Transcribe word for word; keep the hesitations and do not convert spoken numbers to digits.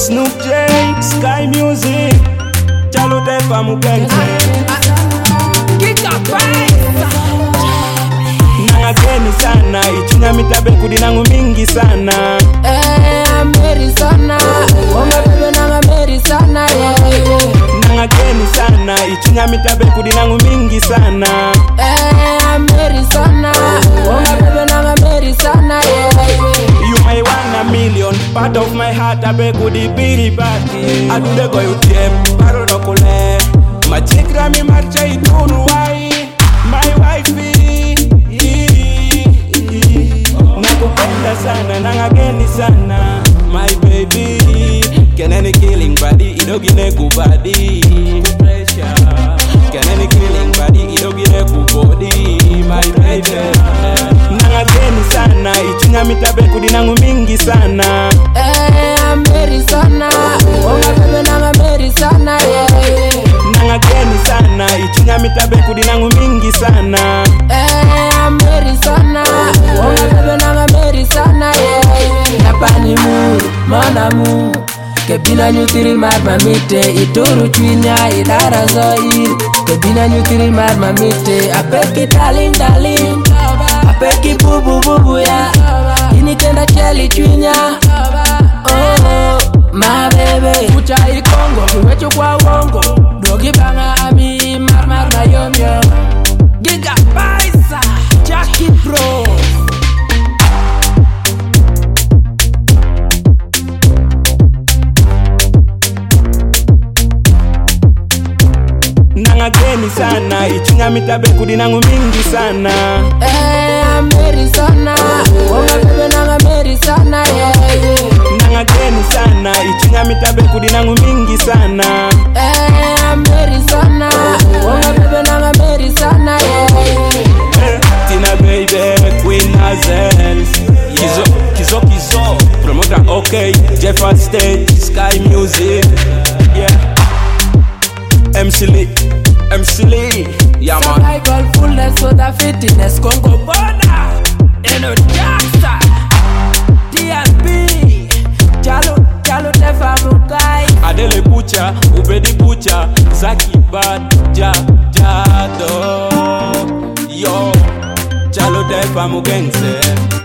Snoop J, Sky Music, Chalo Tefa Mugengse. Nanga geni sana, ichunya mitabe kudi nangu mingi sana. Eh, meri sana, wama bebe nanga meri sana, yeah, yeah. Nanga geni sana, ichunya mitabe kudi nangu mingi sana. Eh, meri sana, wama bebe nanga meri sana, yeah, yeah. You may want a million, part of my heart abe kudi biri bati. Adude go you tiem, paro no kule. Machigra mi marcha itunu wai, my wifey. Nakupenda sana, nanga geni sana, my baby. Kenany killing body, idogine kubadi. Pressure. Kenany killing body, idogine kubodi, my baby. Nanga geni sana, ichunya mitabe kudi nangu mingi sana. Eh, meri sana, wama bebe nanga meri sana, yeah, yeah. Nanga geni sana, ichunya mitabe kudi nangu mingi sana. Eh, meri sana, wama bebe nanga meri sana, yeah, yeah. Napani mu, mana mu, kebina nyutiri mar mamite, ituru chwinya idara zoir. Kebina nyutiri mar mamite, apeki darling darling, apeki bubu bubu ya, initenda cheli chwinya. Oh, my baby, kucha ikongo, kiwechu kwa wongo, dogi banga ami mar mar mayom yo. Giga Paisa, Jackie Bro. Nanga geni sana, ichunya mitabe kudi nangu mingi sana. Eh, meri sana, wama bebe nanga meri sana, yeah, yeah. Nanga geni sana, ichunya mitabe kudi nangu mingi sana. Eh, meri sana, wama bebe nanga meri sana, yeah, yeah. Tina baby, Queen Hazel, Kizo, Kizo, Kizo, promoter okay, Jeffa Stage, Sky Music, yeah. M C Lee, M C Lee, yeah man. Survival fullness for the fitness, Congo border, Eno Jackson, D S B, Chalo, Chalo Tefa Mugai, Adele Butcher, Ubedi Butcher, Zaki Bad, Ja, Jado, yo, Chalo Tefa Mugengse.